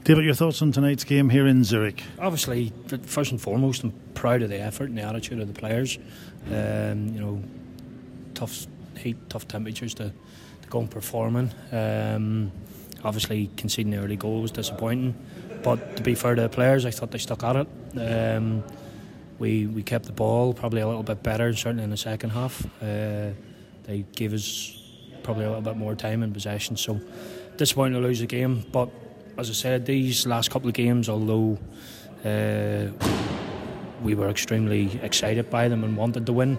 David, your thoughts on tonight's game here in Zurich? Obviously, first and foremost, I'm proud of the effort and the attitude of the players. Tough heat, tough temperatures to go and perform in. Obviously, conceding the early goal was disappointing, but to be fair to the players, I thought they stuck at it. We kept the ball probably a little bit better, certainly in the second half. They gave us probably a little bit more time and possession, so disappointing to lose the game. But as I said, these last couple of games, although we were extremely excited by them and wanted to win,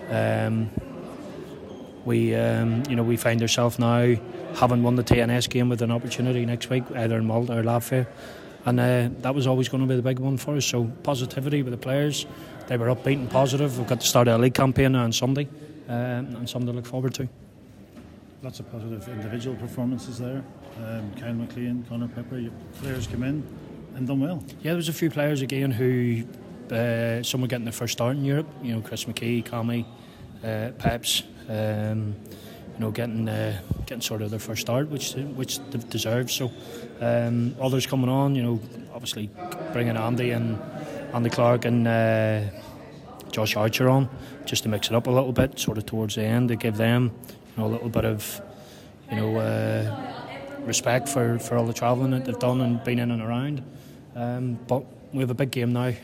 we find ourselves now having won the TNS game with an opportunity next week, either in Malta or Latvia, and that was always going to be the big one for us. So positivity with the players, they were upbeat and positive. We've got to start a league campaign on Sunday, and something to look forward to. Lots of positive individual performances there. Kyle McLean, Conor Pepper, your players came in and done well. Yeah, there was a few players again who some were getting their first start in Europe. Chris McKee, Kami, Peps. Getting sort of their first start, which they've deserved. So others coming on, obviously bringing Andy and Andy Clark and Josh Archer on, just to mix it up a little bit, sort of towards the end, to give them a little bit of respect for all the travelling that they've done and been in and around. But we have a big game now.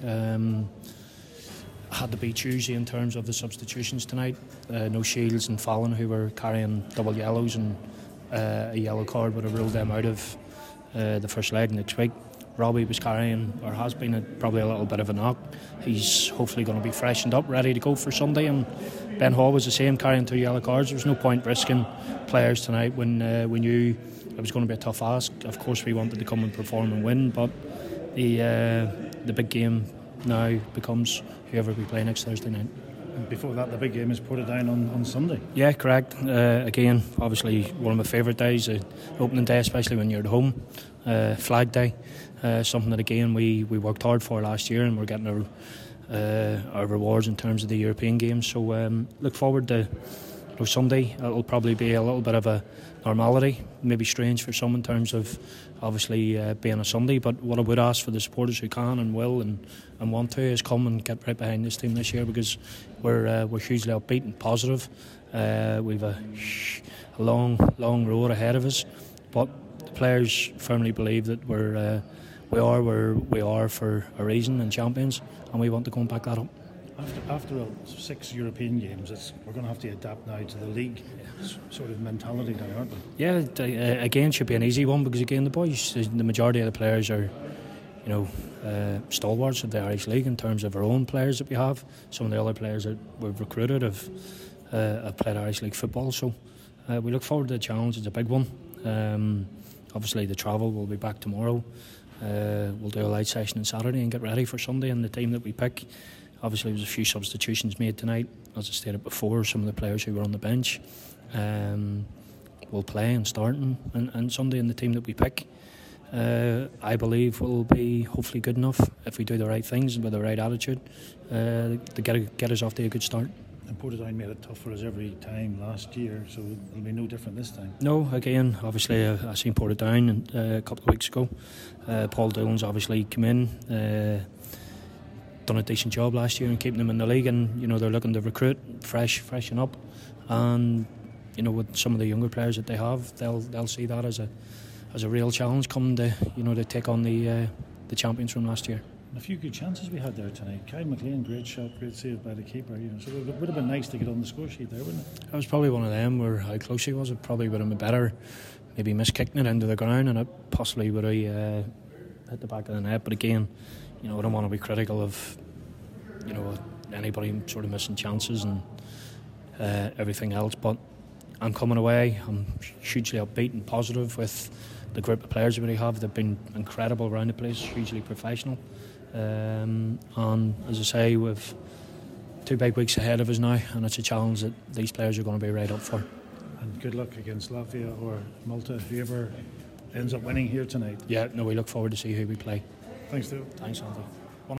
Had to be Tuesday in terms of the substitutions tonight. No Shields and Fallon, who were carrying double yellows, and a yellow card would have ruled them out of the first leg next week. Robbie was carrying, or has been, probably a little bit of a knock. He's hopefully going to be freshened up, ready to go for Sunday. And Ben Hall was the same, carrying 2 yellow cards. There was no point risking players tonight when we knew it was going to be a tough ask. Of course, we wanted to come and perform and win, but the big game now becomes whoever we play next Thursday night. And before that, the big game is Portadown on Sunday. Yeah, correct. Again, obviously one of my favourite days, opening day, especially when you're at home. Flag Day, something that again we worked hard for last year, and we're getting our rewards in terms of the European games. So look forward to Sunday. It'll probably be a little bit of a normality, maybe strange for some in terms of obviously being a Sunday, but what I would ask for the supporters who can and will and want to is come and get right behind this team this year, because we're hugely upbeat and positive. We've a long road ahead of us, but the players firmly believe that we are where we are for a reason, and champions, and we want to go and back that up. After 6 European games, we're going to have to adapt now to the league sort of mentality now, aren't we? Yeah, again, should be an easy one, because again, the boys, the majority of the players are, stalwarts of the Irish League in terms of our own players that we have. Some of the other players that we've recruited have played Irish League football, so we look forward to the challenge. It's a big one. Obviously, the travel will be back tomorrow. We'll do a light session on Saturday and get ready for Sunday and the team that we pick. Obviously, there was a few substitutions made tonight. As I stated before, some of the players who were on the bench will play and start and Sunday, in the team that we pick, I believe will be hopefully good enough if we do the right things with the right attitude to get us off to a good start. And Portadown made it tough for us every time last year, so it'll be no different this time. No, again, obviously I seen Portadown a couple of weeks ago. Paul Doolan's obviously come in, done a decent job last year in keeping them in the league, and they're looking to recruit, freshen up, and with some of the younger players that they have, they'll see that as a real challenge coming to take on the champions from last year. A few good chances we had there tonight. Kyle McLean, great shot, great save by the keeper. So it would have been nice to get on the score sheet there, wouldn't it? It was probably one of them where how close he was. It probably would have been better, maybe miskicking it into the ground, and it possibly would have hit the back of the net. But again, I don't want to be critical of anybody sort of missing chances and everything else. But I'm coming away. I'm hugely upbeat and positive with the group of players that we have. They've been incredible around the place, hugely professional. And as I say, we've 2 big weeks ahead of us now, and it's a challenge that these players are going to be right up for. And good luck against Latvia or Malta, whoever ends up winning here tonight. Yeah, no, we look forward to see who we play. Thanks, Theo. Thanks, Andy.